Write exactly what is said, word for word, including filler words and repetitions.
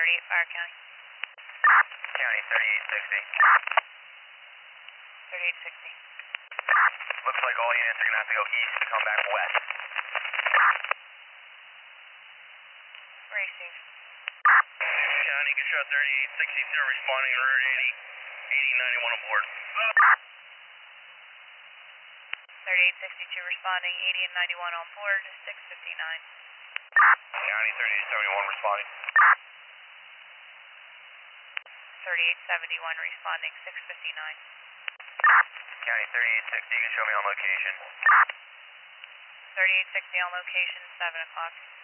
thirty-eight Fire County. County thirty-eight sixty. thirty-eight sixty. Looks like all units are going to have to go east to come back west. Racing. County, Control thirty-eight sixty-two responding to Route eighty, eighty ninety-one on board. thirty-eight sixty-two responding, eighty and ninety-one on board, six fifty-nine. County thirty-eight seventy-one responding. thirty-eight seventy-one responding, six fifty-nine. County thirty-eight sixty, you can show me on location. thirty-eight sixty on location, seven o'clock.